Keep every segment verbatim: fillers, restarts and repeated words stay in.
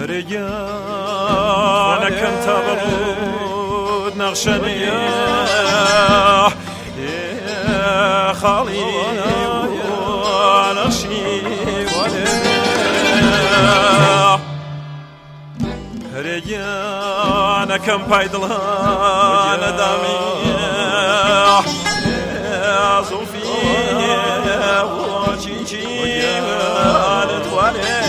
رجالك انت برود نغشني يا خالي ونغشي ولا رجانا كم بايدلها ندامي يا صوفي وشيشي ونتوالي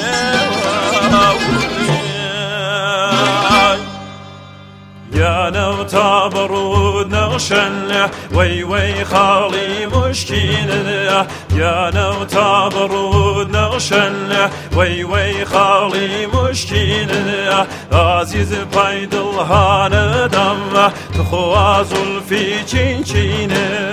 يا نوتا برود نغشن وي وي خالي مشكين يا نوتا برود نغشن وي وي خالي مشكين عزيز بايدل هان دم تخوازل في چين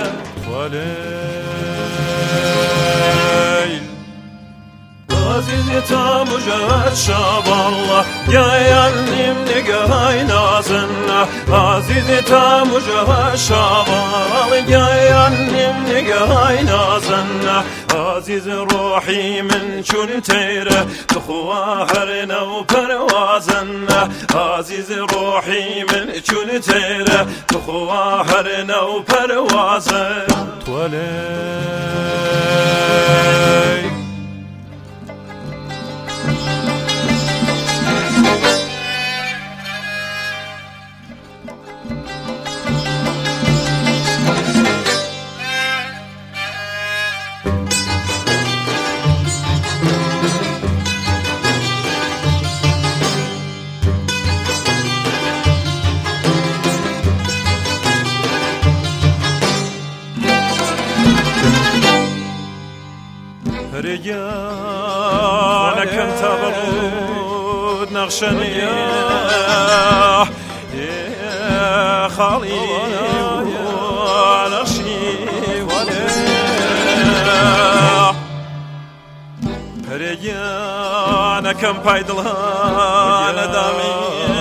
وليل عزيز تا مجرد شاب الله يا يعلم نقاي نازن عزيز تا مجرد شاب الله يا يعلم نقاي نازن عزيز روحي من شون تيره تخواهرنا وبروازن عزيز روحي من شون تيره تخواهرنا وبروازن تولي رجالك انت برود نغشني يا خالي ونغشي ولا رجانا كم بايدلها ندامي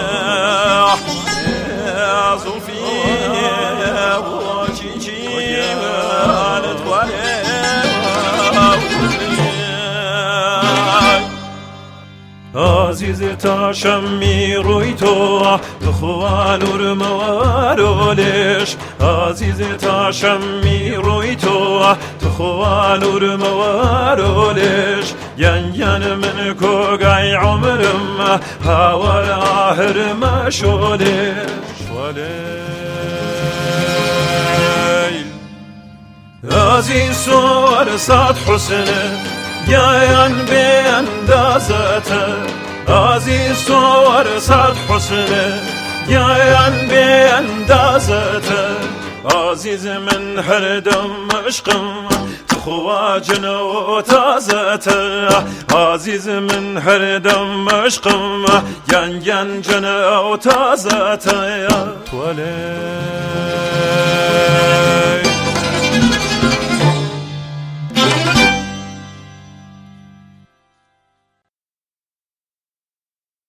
يا صوفي وشيشي ونتوالي عزيز تاشمي رويتو تخوالور موارولش عزيز تاشمي رويتو تخوالور موارولش ين ين من كوغاي عمرم هاول آخر مشولش وليل عزيز صور صاد حسن يان بأندازته عزيز صور صد حسنه يان بأندازته عزيز من هردم عشقم تخواجنا وتازته عزيز من هردم عشقم ين ين جنا وتازته يا تولي